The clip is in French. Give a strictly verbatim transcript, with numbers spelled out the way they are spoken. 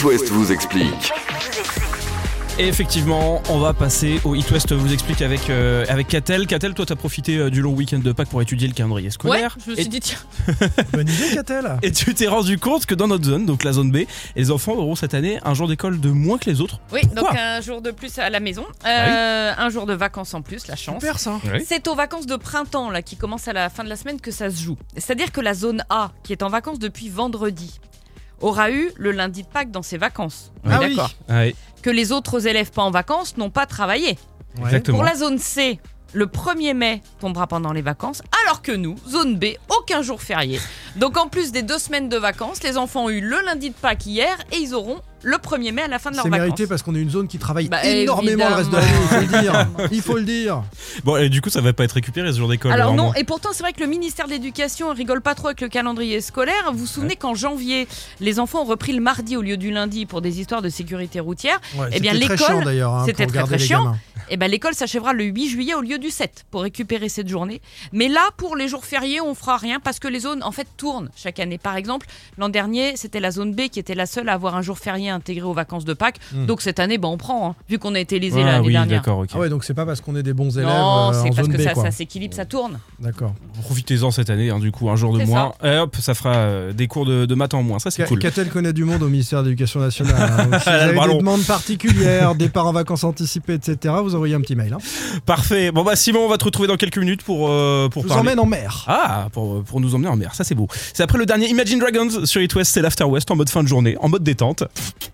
It West vous explique. Et effectivement, on va passer au It West vous explique avec euh, avec Catel. Catel, toi, t'as profité euh, du long week-end de Pâques pour étudier le calendrier scolaire. Ouais, je me suis et... dit tiens. Bonne idée, Catel. Et tu t'es rendu compte que dans notre zone, donc la zone B, les enfants auront cette année un jour d'école de moins que les autres. Oui, Pourquoi donc un jour de plus à la maison, euh, un jour de vacances en plus, la chance. Super ça. Oui. C'est aux vacances de printemps là qui commencent à la fin de la semaine que ça se joue. C'est-à-dire que la zone A, qui est en vacances depuis vendredi, aura eu le lundi de Pâques dans ses vacances. On est Ah oui. d'accord. Ouais, Que les autres élèves pas en vacances n'ont pas travaillé. Ouais. exactement. Pour la zone C, le premier mai tombera pendant les vacances, alors que nous, zone B, aucun jour férié. Donc en plus des deux semaines de vacances, les enfants ont eu le lundi de Pâques hier et ils auront le premier mai à la fin de leurs C'est vacances. mérité parce qu'on est une zone qui travaille Bah, énormément le reste de l'année, il faut le dire. Il faut le dire. Bon, et du coup, ça va pas être récupéré ce jour d'école. Alors vraiment. non, et pourtant c'est vrai que le ministère de l'Éducation rigole pas trop avec le calendrier scolaire. Vous vous souvenez Ouais. qu'en janvier, les enfants ont repris le mardi au lieu du lundi pour des histoires de sécurité routière. Ouais, Eh bien, c'était très l'école, chiant d'ailleurs. Hein, c'était pour très, garder très les chiant. gamins. Et ben l'école s'achèvera le huit juillet au lieu du sept pour récupérer cette journée. Mais là, pour les jours fériés, on fera rien parce que les zones en fait tournent chaque année. Par exemple, l'an dernier, c'était la zone B qui était la seule à avoir un jour férié intégré aux vacances de Pâques. Mm. Donc cette année, ben on prend, hein, vu qu'on a été lésés Ah l'année oui, dernière. d'accord, ok. Ah ouais, donc c'est pas parce qu'on est des bons élèves Non, euh, c'est en parce zone que B, ça, quoi. ça s'équilibre, ça tourne. D'accord. Profitez-en cette année, hein, du coup, un jour de C'est moins. Et hop, ça fera euh, des cours de, de maths en moins. Ça, c'est Ca- cool. Catel connaît du monde au ministère de l'Éducation nationale. Hein. Donc, si vous Le avez ballon. des demandes particulières, départ en vacances anticipées, et cetera, vous envoyez un petit mail. Hein. Parfait. Bon, bah, Simon, on va te retrouver dans quelques minutes pour, euh, pour Je vous parler. emmène en mer. Ah, pour, pour nous emmener en mer, ça c'est beau. C'est après le dernier Imagine Dragons sur It West, c'est l'After West en mode fin de journée, en mode détente.